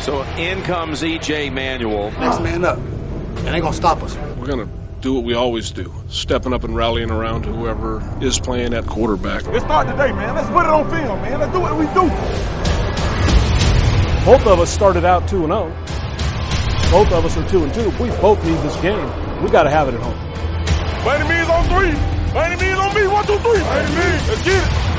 So in comes E.J. Manuel. Next man up. It ain't going to stop us. We're going to do what we always do, stepping up and rallying around whoever is playing at quarterback. Let's start today, man. Let's put it on film, man. Let's do what we do. Both of us started out 2-0. Both of us are 2-2. We both need this game. We got to have it at home. By any means on three. By any means on me. 1, 2, 3. By any means. Let's get it.